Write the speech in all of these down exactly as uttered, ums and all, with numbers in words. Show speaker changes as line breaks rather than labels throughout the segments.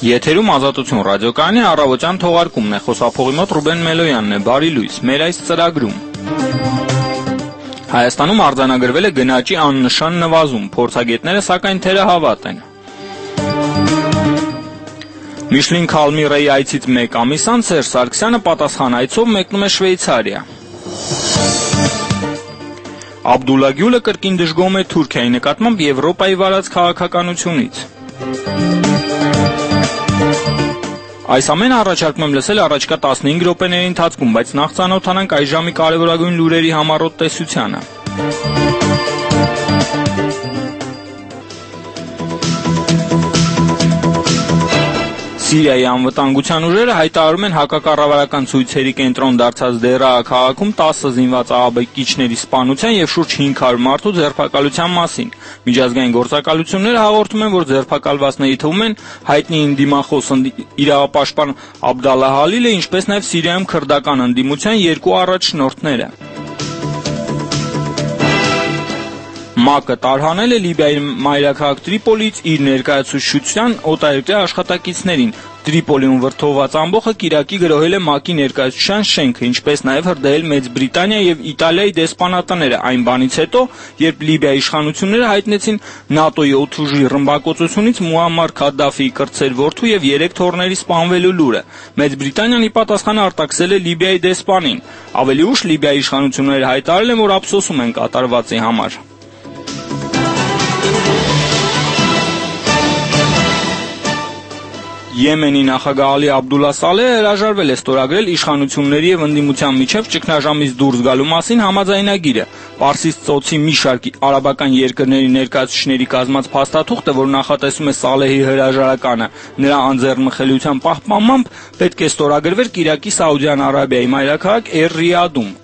Եթերում Ազատություն ռադիոկայանի առավոտյան թողարկումն է, խոսափողի մոտ Ռուբեն Մելոյանն է, բարի լույս, մեր այս ծրագրում։ Հայաստանում արձանագրվել է գնաճի աննշան նվազում, փորձագետները սակայն թերահավատ են։ Միշլին Քալմիրեի այցից մեկ ամիս անց Սերժ Սարգսյանը պատասխան այցով մեկնում է Շվեյցարիա։ Աբդուլլա Գյուլը կրկին դժգոհում է Թուրքիայի նկատմամբ Եվրոպայի վարած քաղաքականությունից։ Այս ամենը առաջարկում եմ լսել առաջիկա տասնհինգ րոպեների ընթացքում, բայց նախ ծանոթանանք այս ժամի կարևորագույն լուրերի համառոտ տեսությանը։ Սիրիայի անվտանգության ուժերը հայտարարում են հակակառավարական ցույցերի կենտրոն դարձած Դերաա քաղաքում տասը զինված ահաբեկիչների սպանության եւ շուրջ հինգ հարյուր մարդու ձերբակալության մասին։ Միջազգային գործակալությունները հաղորդում են, որ ձերբակալվածների թվում են հայտնի ընդդիմախոս իրավապաշտպան Աբդալլա Հալիլը, ինչպես նաեւ Սիրիայում քրդական ընդդիմության երկու առաջնորդները։ ՄԱԿ-ը տարհանել է Լիբիայի մայրաքաղաք Տրիպոլից իր ներկայացուցչության օտարերկրյա աշխատակիցներին։ Տրիպոլիում վրդովված ամբոխը կիրակի գրոհել է ՄԱԿ-ի ներկայացուցչության շենքը, ինչպես նաև հրդեհել Մեծ Բրիտանիա եւ Իտալիայի դեսպանատները այն բանից հետո, երբ Լիբիայի իշխանությունները հայտնեցին ՆԱՏՕ-ի օդուժի ռմբակոծությունից Մուամմար Քադաֆիի կրտսեր որդու եւ երեք թոռների սպանվելու լուրը։ Մեծ Բրիտանիան ի պատասխան արտաքսել է Լիբիայի դեսպանին։ Ավելի ուշ Լիբիայի իշխանությունները հայտարարել են, որ ափսոսում են կատարվածի համար։ Եմենի նախագահ Ալի Աբդուլլա Սալեհը հրաժարվել է ստորագրել իշխանությունների եւ ընդդիմության միջև ճգնաժամից դուրս գալու մասին համաձայնագիրը։ Պարսից ծոցի մի շարք արաբական երկրների ներկայացուցիչների կազմած փաստաթուղթը, որ նախատեսում է Սալեհի հրաժարականը նրա անձեռնմխելիության պահպանմամբ, պետք է ստորագրվեր կիրակի Սաուդյան Արաբիայի մայրաքաղաք Էր-Ռիադում։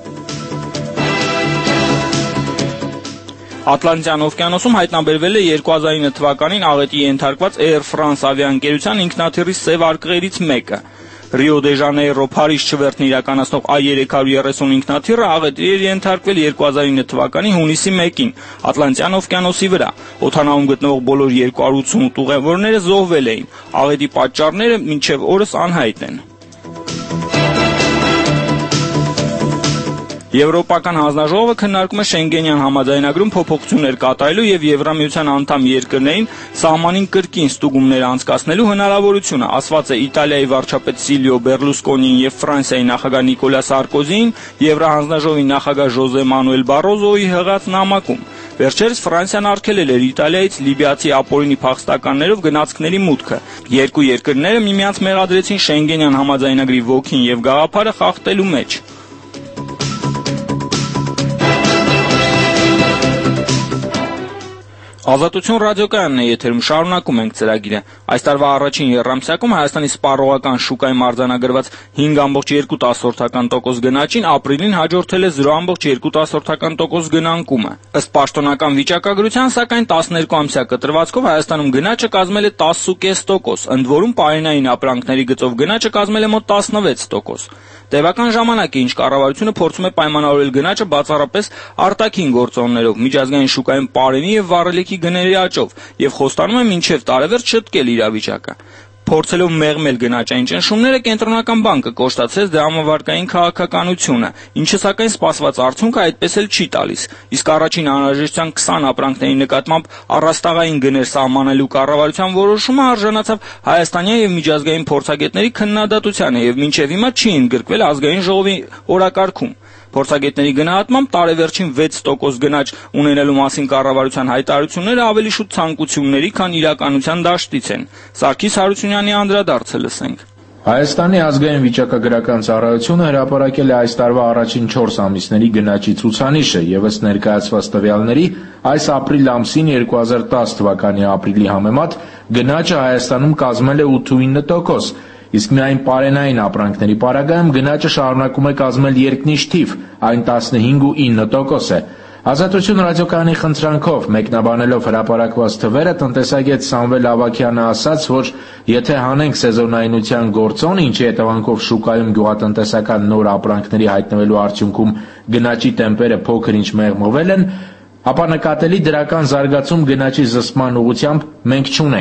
Ատլանտյան օվկիանոսում հայտնաբերվել է երկու հազար ինը թվականին աղետի ենթարկված Air France ավիաընկերության ինքնաթիռի սև արկղերից մեկը։ Ռիո դե Ժանեյրո Փարիզ չվերթն իրականացնող A երեք հարյուր երեսուն ինքնաթիռը աղետի էր ենթարկվել երկու հազար ինը թվականի հունիսի մեկին Ատլանտյան օվկիանոսի վրա։ Օդանավում գտնվող բոլոր երկու հարյուր ութսունութ ուղևորները զոհվել էին։ Աղետի պատճառները մինչև օրս անհայտ են։ Եվրոպական հանձնաժողովը քննարկում է Շենգենյան համաձայնագրում փոփոխություններ կատարելու եւ Եվրամիության անդամ երկրներին սահմանին կրկին ստուգումներ անցկացնելու հնարավորությունը, ասված է Իտալիայի վարչապետ Սիլվիո Բերլուսկոնիին եւ Ֆրանսիայի նախագահ Նիկոլա Սարկոզիին Եվրահանձնաժողովի նախագահ Ժոզե Մանուել Բարոզոյի հղած նամակում։ Վերջերս Ֆրանսիան արգելել էր Իտալիայից լիբիացի ապօրինի փախստականներով գնացքների մուտքը։ Երկու երկրները միմյանց մեղադրեցին Շենգենյան համաձայնագրի ոգին եւ գաղափարը խախտելու մեջ։ Ազատություն ռադիոկայանն է եթերում, շարունակում ենք ծրագիրը։ Այս տարվա առաջին եռամսյակում Հայաստանի սպառողական շուկայում արձանագրված հինգ ամբողջ երկու տոկոս գնաճին ապրիլին հաջորդել է զրո ամբողջ երկու տոկոս գնանկումը։ Ըստ պաշտոնական վիճակագրության, սակայն տասներկու ամսյա կտրվածքով Հայաստանում գնաճը կազմել է տասը կόμμα պենս տոկոս, ընդ որում պարենային ապրանքների գծով գնաճը կազմել է մոտ տասնվեց տոկոս։ Տևական ժամանակ է, ինչ կառավարությունը փորձում է պայմանավորել գնաճը բացառապես արտաքին գործոններով, միջազգային շուկայում պարենի եւ վառելիքի գների աճով եւ խոստանում է մինչեւ տարեվերջ շտկել իրավիճակը։ Փորձելով մեղմել գնաճային ճնշումները, կենտրոնական բանկը կոշտացրեց դրամավարկային քաղաքականությունը, ինչը սակայն սպասված արդյունքը այդպես էլ չի տալիս։ Իսկ առաջին անհրաժեշտության քսան ապրանքների նկատմամբ առաստաղային գներ սահմանելու կառավարության որոշումը արժանացավ հայաստանյան եւ միջազգային փորձագետների քննադատությանը եւ մինչեւ հիմա չի ընդգրկվել ազգային ժողովի օրակարգում։ Փորձագետների գնահատմամբ տարեվերջին վեց տոկոս գնաճ ունենալու մասին կառավարության հայտարարությունները ավելի շուտ ցանկությունների, քան իրականության դաշտից են։ Սարգիս Հարությունյանի անդրադարձը լսենք։
Հայաստանի ազգային վիճակագրական ծառայությունը հրապարակել է այս տարվա առաջին չորս ամիսների գնաճի ցուցանիշը եւ ըստ ներկայացված տվյալների այս ապրիլ ամսին երկու հազար տասը թվականի ապրիլի համեմատ գնաճը Հայաստանում կազմել է ութ ու ինը տոկոս, իսկ միայն պարենային ապրանքների պարագայում գնաճը շարունակում է կազմել երկնիշ թիվ, այն տասնհինգ ու ինը տոկոս է։ Ազատություն ռադիոկայանի խնդրանքով մեկնաբանելով հրապարակված թվերը տնտեսագետ Սամվել Ավագյանը ասաց, որ եթե հանենք սեզոնայնության գործոն, ինչի հետևանքով շուկայում գյուղատնտեսական նոր ապրանքների հայտնվելու արդյունքում գնաճի տեմպերը փոքր-ինչ մեղմովել են, ապա նկատելի դրական զարգացում գնաճի զսպման ուղղությամբ մենք չունենք։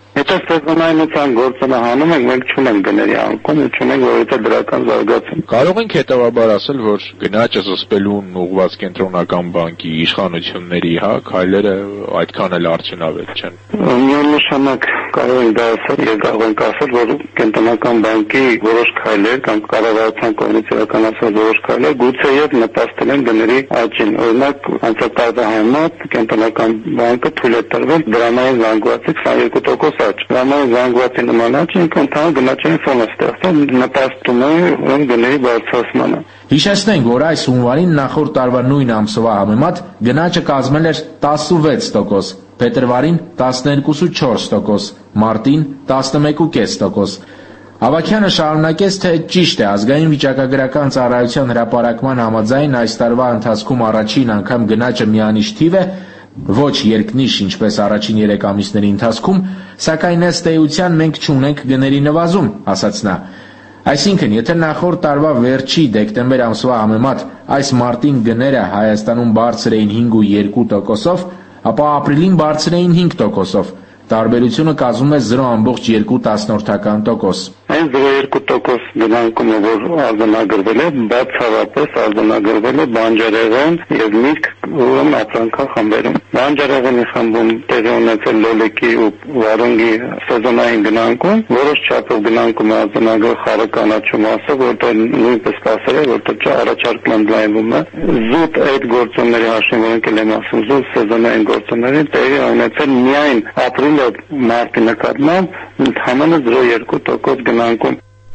Եթե սեզոնայնության գործը հանում ենք, մենք չունենք գների անկում, չունենք որևէ դրական զարգացում։
Կարող ենք հետևաբար ասել, որ գնաճը զսպելուն ուղղված կենտրոնական բանկի իշխանությունների, հա, քայլերը այդքան էլ արդյունավետ չեն։
Միանշանակ կարող ենք դա ասել, եւ կարող ենք ասել, որ կենտրոնական բանկի որոշ քայլեր կամ կառավարության կողմից իրականացված որոշ քայլեր գուցեև նպաստել են գների աճին։ Օրինակ, անցյալ տարվա համեմատ կենտրոնական բանկը թույլ է տրվել դրամային զանգվածի քսաներկու տոկոս աճ։ Դրամային զանգվածի նման աճը ընդհանուր գնաճային ֆոն է ստեղծել, նպաստում է ուրեմն գների բարձրացմանը։
Հիշեցնենք, որ այս հունվարին նախորդ տարվա նույն ամսվա համեմատ գնաճը կազմել էր տասնվեց տոկոս, փետրվարին տասներկու կόμμα չորս տոկոս, մարտին տասնմեկ կόμμα պենս տոկոս։ Ավագյանը շարունակեց, թե ճիշտ է, ազգային վիճակագրական ծառայության հրապարակման համաձայն այս տարվա ընթացքում առաջին անգամ գնաճը միանիշ թիվ է, ոչ երկնիշ, ինչպես առաջին երեք ամիսների ընթացքում, սակայն ըստ էության մենք չունենք գների նվազում, ասաց նա։ Այսինքն, եթե նախորդ տարվա վերջի դեկտեմբեր ամսվա համեմատ այս մարտին գները Հայաստանում բարձր էին հինգ կόμma երկու տոկոսով, ապա ապրիլին բարձր էին հինգ տոկոսով։ Տարբերությունը կազմում է զրո կόμma երկու տոկոս։
Այն զրո կόμma երկու տոկոս գնանկումը, որ արձանագրվել է, բացառապես արձանագրվել է բանջարեղեն եւ միրգ ուրեմն ապրանքախմբերում։ Բանջարեղենի խմբում տեղի ունեցել լոլիկի ու վարունգի սեզոնային գնանկում, որոշ չափով գնանկում է արձանագրել խարականաչու մասը, որտեղ նույնպես սպասել է, որտեղ առաջարկն ընդլայնվում է։ Զուտ այդ գործոնների հաշվին, որոնք էլ եմ ասում, զուտ սեզոնային գործոնների տեղի ունեցել միայն ապրիլը մարտի նկատմամբ ընդհանրապես զրո կόμma երկու տոկոս գնանկում։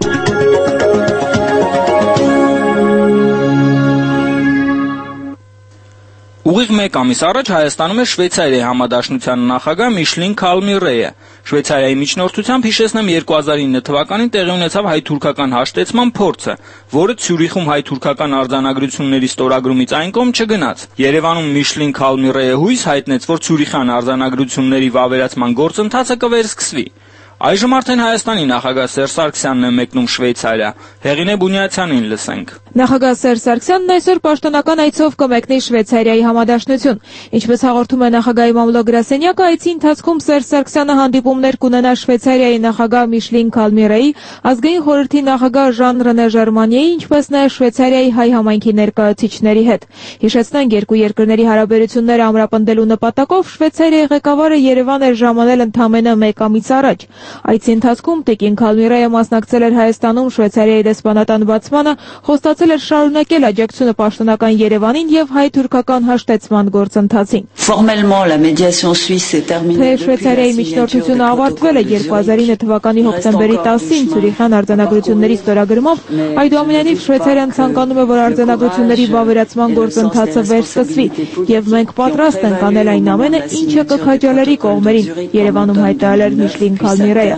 Ուղիղ մեկ ամիս առաջ Հայաստանում էր Շվեյցարիայի համադաշնության նախագահ Միշլին Քալմիրեյը։ Շվեյցարիայի միջնորդությամբ հիշեցնեմ երկու հազար ինը թվականին տեղի ունեցավ հայ-թուրքական հաշտեցման փորձը, որը Ցյուրիխում հայ-թուրքական արձանագրությունների ստորագրումից այն կողմ չգնաց։ Երևանում Միշլին Քալմիրեյը հույս հայտնեց, որ Ցյուրիխյան արձանագրությունների վավերացման գործընթացը կվերսկսվի։ Այժմ արդեն Հայաստանի նախագահ Սերժ Սարգսյանն է մեկնում Շվեյցարիա։ Հեղինե Բունյացյանին լսենք։
Նախագահ Սերժ Սարգսյանն այսօր պաշտոնական այցով կմեկնի Շվեյցարիայի համադաշնություն։ Ինչպես հաղորդում է նախագահի մամլո-գրասենյակը, այցի ընթացքում Սերժ Սարգսյանը հանդիպումներ կունենա Շվեյցարիայի նախագահ Միշլին Քալմիրեյի, ազգային խորհրդի նախագահ Ժան Ռենե Ժերմանիեի, ինչպես նաև Շվեյցարիայի հայ համայնքի ներկայացուցիչների հետ։ Հիշեցնենք, երկու երկրների հարաբերությունները ամրապնդելու նպատակով Շվեյցարիայի ղեկավարը Երևան էր ժամանել ընդամենը մեկ ամիս առաջ։ Այցի ընթացքում Տիկին Քալմիրեյը մասնակցել էր Հայաստանում Շվեյցարիայի դեսպանատան բացմանը, խոստացել էր շարունակել աջակցությունը պաշտոնական Երևանին եւ հայ-թուրքական հաշտեցման գործընթացին։ Թեև Շվեյցարիայի միջնորդությունը ավարտվել է երկու հազար ինը թվականի հոկտեմբերի տասին Ցյուրիխյան արձանագրությունների ստորագրմամբ, այդուամենայնիվ Շվեյցարիան ցանկանում է, որ արձանագրությունների վավերացման գործընթացը վերսկսվի, եւ մենք պատրաստ ենք անել այն ամենը, ինչը կքաջալերի կողմերին, Երևանում հայտարարել էր Միշլին Քալմիրեյը։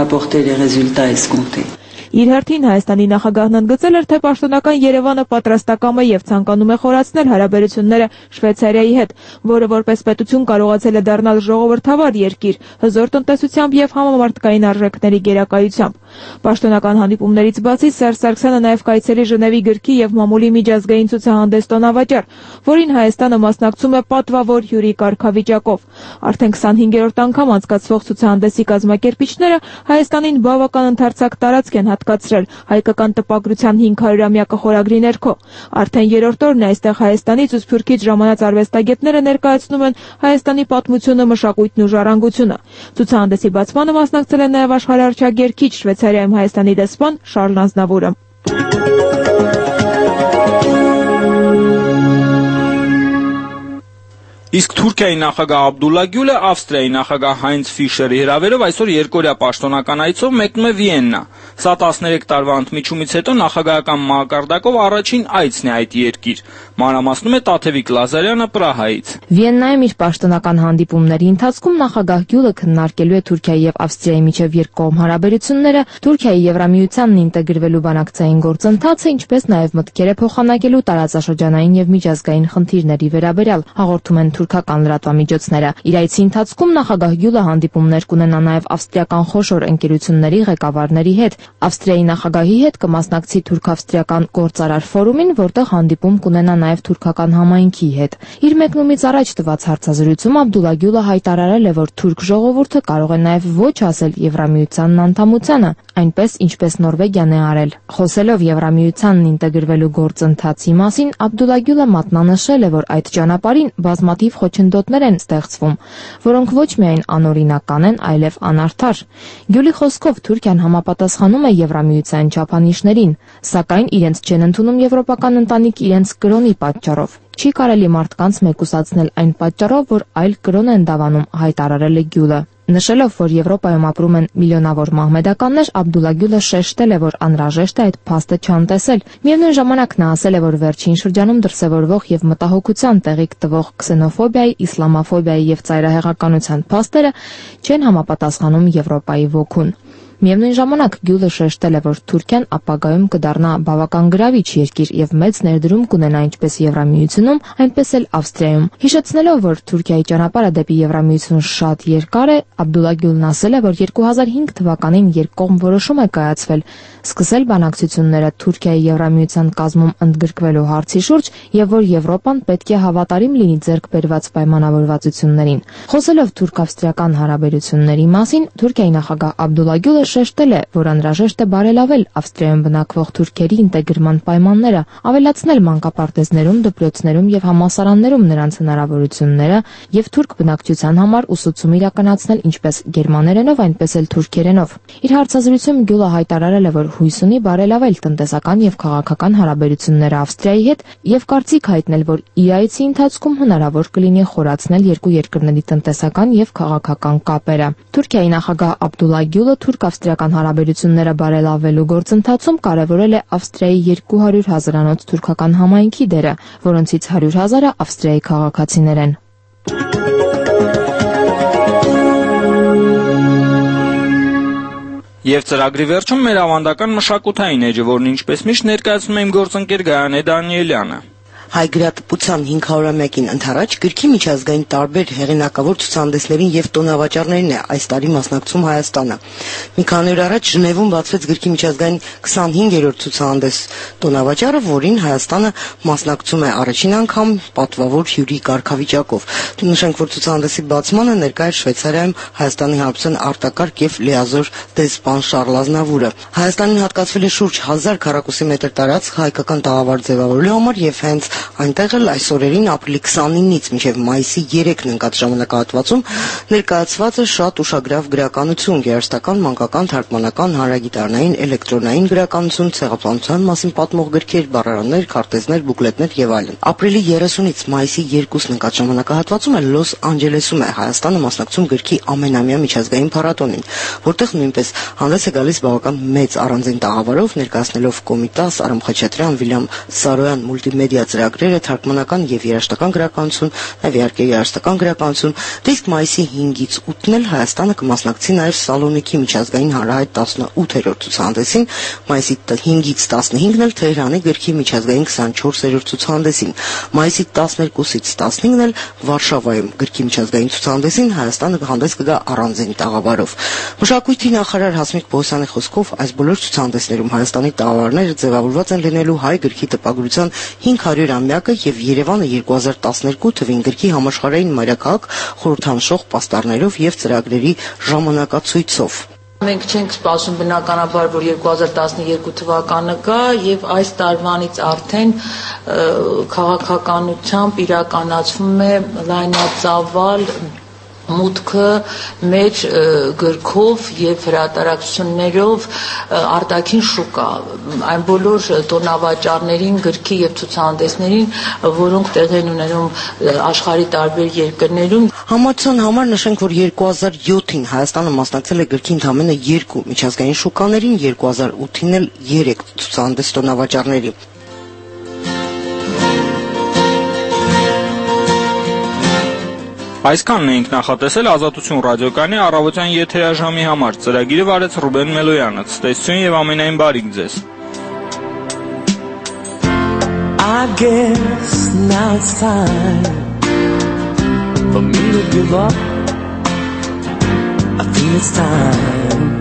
Իր հերթին Հայաստանի նախագահն ընդգծել էր, թե պաշտոնական Երևանը պատրաստակամ է եւ ցանկանում է խորացնել հարաբերությունները Շվեյցարիայի հետ, որը որպես պետություն կարողացել է դառնալ ժողովրդավար երկիր, հզոր տնտեսությամբ եւ համամարտկային արժեքների գերակայությամբ։ Պաշտոնական հանդիպումներից բացի Սերժ Սարգսյանը նաեւ կայցելի Ժնևի գրքի եւ մամուլի միջազգային ցուցահանդես տոնավաճառ, որին Հայաստանը մասնակցում է պատվավոր հյուրի կարգավիճակով։ Արդեն քսանհինգերորդ անգամ անցկացվող ցուցահանդեսի կազմակերպիչները Հայաստանին բավական ընդարձակ տարածք են հատկացրել հայկական տպագրության հինգ հարյուրամյակը խորագրի ներքո։ Արդեն երրորդ օրն է այստեղ Հայաստանից ու Սփյուռքից ժամանած արվեստագետները ներկայացնում են Հայաստանի պատմությունը, մշակույթն ու ժառանգությունը։ Ցուցահանդեսի բացմանը մասնակցել է նաև աշխարհարչագերքիչ Շվեյցարիայում Հայաստանի դեսպան Շարլ Ազնավուրը։
Իսկ Թուրքիայի նախագահ Աբդուլլա Գյուլը Ավստրիայի նախագահ Հայնց Ֆիշերի հրավերով այսօր երկօրյա պաշտոնական այցով մեկնում է Վիեննա։ Սա տասներեք տարվա ընդմիջումից հետո նախագահական մակարդակով առաջին այցն է այդ երկիր։ Մանրամասնում է Տաթևիկ Լազարյանը Պրահայից։
Վիեննայում իր պաշտոնական հանդիպումների ընթացքում նախագահ Գյուլը քննարկելու է Թուրքիայի եւ Ավստրիայի միջև երկկողմ հարաբերությունները, Թուրքիայի Եվրամիությանն ինտեգրվելու բանակցային գործընթացը, ինչպես նաեւ մտքեր է փոխանակելու տարածաշրջանային եւ միջազգային խնդիրների վերաբերյալ, հաղորդում են թուրքական լրատվամիջոցները։ Իր այցի ընթացքում նախագահ Գյուլը հանդիպումներ կունենա նաև ավստրիական խոշոր ընկերությունների ղեկավարների հետ։ Ավստրիայի նախագահի հետ կմասնակցի թուրք-ավստրիական գործարար ֆորումին, որտեղ հանդիպում կունենա նաև թուրքական համայնքի հետ։ Իր մեկնումից առաջ տված հարցազրույցում Աբդուլլա Գյուլը հայտարարել է, որ թուրք ժողովուրդը կարող է նաև ոչ ասել Եվրամիությանն անդամությանը, այնպես ինչպես Նորվեգիան է արել։ Խոսելով Եվրամիությանն ինտեգրվելու գործընթացի մասին, Աբդուլլա Գյուլը մատնանշել է, որ այդ ճանապարհին բազմաթիվ խոչընդոտներ են ստեղծվում, որոնք ոչ միայն անօրինական են, այլև անարդար։ Գյուլի խոսքով Թուրքիան համապատասխանում է Եվրամիության չափանիշներին, սակայն իրենց չեն ընդունում եվրոպական ընտանիք իրենց կրոնի պատճառով։ Չի կարելի մարդկանց մեկուսացնել այն պատճառով, որ այլ կրոն են դավանում, հայտարարել է Գյուլը։ Նշելով, որ Եվրոպայում ապրում են միլիոնավոր մահմեդականներ, Աբդուլլա Գյուլը շեշտել է, որ անհրաժեշտ է այդ փաստը չանտեսել։ Միևնույն ժամանակ նա ասել է, որ վերջին շրջանում դրսևորվող եւ մտահոգության տեղիք տվող քսենոֆոբիայի, իսլամաֆոբիայի եւ ծայրահեղականության փաստերը չեն համապատասխանում Եվրոպայի ոգուն։ Միևնույն ժամանակ Գյուլը շեշտել է, որ Թուրքիան ապագայում կդառնա բավական գրավիչ երկիր եւ մեծ ներդրում կունենա ինչպես Եվրամիությունում, այնպես էլ Ավստրիայում։ Հիշեցնելով, որ Թուրքիայի ճանապարհը դեպի Եվրամիություն շատ երկար է, Աբդուլլա Գյուլն ասել է, որ երկու հազար հինգ թվականին երկկողմ որոշում է կայացվել սկսել բանակցությունները Թուրքիայի Եվրամիության կազմում ընդգրկվելու հարցի շուրջ եւ որ Եվրոպան պետք է հավատարիմ լինի ձեռք բերված պայմանավորվածություններին։ Խոսելով թուրք-ավստրիական հարաբերությունների մասին, Թուրքիայի նախագահ Աբդուլլա Գյուլը շեշտել է, որ անհրաժեշտ է բարելավել Ավստրիայում բնակվող թուրքերի ինտեգրման պայմանները, ավելացնել մանկապարտեզներում, դպրոցներում եւ համալսարաններում նրանց հնարավորությունները եւ թուրք բնակչության համար ուսուցում իրականացնել ինչպես գերմաներենով, այնպես էլ թուրքերենով։ Իր հարցազրույցում Գյուլը հայտարարել է, որ հույս ունի բարելավել տնտեսական եւ քաղաքական հարաբերությունները Ավստրիայի հետ եւ կարծիք հայտնել, որ իր այցի ընթացքում հնարավոր կլինի խորացնել երկու երկրների տնտեսական եւ քաղաքական կապերը։ Թուրքիայի նախագահ Աբդուլլա Գյուլը թուրք-ավստրիական հարաբերությունները բարելավելու գործընթացում կարևորել է Ավստրիայի երկու հարյուր հազարանոց թուրքական համայնքի դերը, որոնցից հարյուր հազարը Ավստրիայի քաղաքացիներ են։
Եվ ծրագրի վերջում մեր ավանդական մշակութային էջը, որն ինչպես միշտ ներկայացնում եմ գործընկեր Գայանե Դանիելյանը։
Հայ գրատպության հինգ հարյուրամյակին ընթരാճ գրքի միջազգային տարբեր հեղինակավոր ցուցահանդեսներին եւ տոնավաճառներին է այս տարի մասնակցում Հայաստանը։ Մի քանի օր առաջ Ժնևում բացվեց գրքի միջազգային քսանհինգերորդ ցուցահանդես տոնավաճառը, որին Հայաստանը մասնակցում է առաջին անգամ պատվավոր հյուրի կարգավիճակով։ Նշենք, որ ցուցահանդեսի բացմանը ներկա էր Շվեյցարիայում Հայաստանի Հանրապետության արտակարգ եւ լիազոր դեսպան Շարլ Ազնավուրը։ Հայաստանին հատկացվել է շուրջ հազար քառակուսի մետր տարածք հայկական տաղավար ձևավորելու համար եւ հենց այնտեղ էլ այս օրերին ապրիլի քսանինից մինչև մայիսի երեքն ընկած ժամանակահատվածում ներկայացված է շատ ուշագրավ գրականություն, գեղարվեստական, մանկական, թարգմանական, հանրագիտարնային, էլեկտրոնային գրականություն, ցեղասպանության մասին պատմող գրքեր, բառարաններ, քարտեզներ, բուկլետներ եւ այլն։ Ապրիլի երեսունից մայիսի երկուսն ընկած ժամանակահատվածում էլ Լոս Անջելեսում է Հայաստանը մասնակցում գրքի ամենամյա միջազգային փառատոնին, որտեղ նույնպես հանդես է գալիս բավական մեծ առանձին տաղավարով, ներկայացնելով Կոմիտաս, Արամ Խաչատրյան, Վիլյամ Սարոյան մուլտիմեդիա ծրագրերը, թարգմանական եւ երաժշտական գրականություն, նաեւ իհարկե երաժշտական գրականություն։ Իսկ մայիսի հինգից ութն էլ Հայաստանը կմասնակցի նաեւ Սալոնիկի միջազգային հանրահայտ տասնութերորդ ցուցահանդեսին, մայիսի հինգից տասնհինգն էլ Թեհրանի գրքի միջազգային քսանչորսերորդ ցուցահանդեսին, մայիսի տասներկուսից տասնհինգն էլ Վարշավայում գրքի միջազգային ցուցահանդեսին Հայաստանը հանդես կգա առանձին տաղավարով։ Մշակույթի նախարար Հասմիկ Պողոսյանի խոսքով այս բոլոր ցուցահանդեսներում Հայաստանի տաղավարները ձևավորված են լինելու հայ գրքի տպագրության հինգ հարյուրամյակը եւ Երևանը երկու հազար տասներկու թվին գրքի համաշխարհային մայրաքաղաք խորհրդանշող պաստառներով եւ ծրագրերի ժամանակացույցով։
Մենք չենք սպասում բնականաբար, որ երկու հազար տասներկու թվականը գա եւ այս տարվանից արդեն քաղաքականությամբ իրականացվում է լայնածավալ մուտքը մեր գրքով եւ հրատարակություններով արտաքին շուկա, այն բոլոր տոնավաճառներին, գրքի եւ ցուցահանդեսներին, որոնք տեղ են ունենում աշխարհի տարբեր երկրներում։
Համացան համար նշենք, որ երկու հազար յոթին Հայաստանը մասնակցել է գրքի ընդամենը երկու միջազգային շուկաներին, երկու հազար ութին էլ երեք ցուցահանդես տոնավաճառների։
Այսքանն էինք նախատեսել Ազատություն ռադիոկայանի առավոտյան եթերաժամի համար։ Ծրագիրը վարեց Ռուբեն Մելոյանը։ Ցտեսություն եւ ամենայն բարիք ձեզ։
I guess now it's time to give up. I feel it's time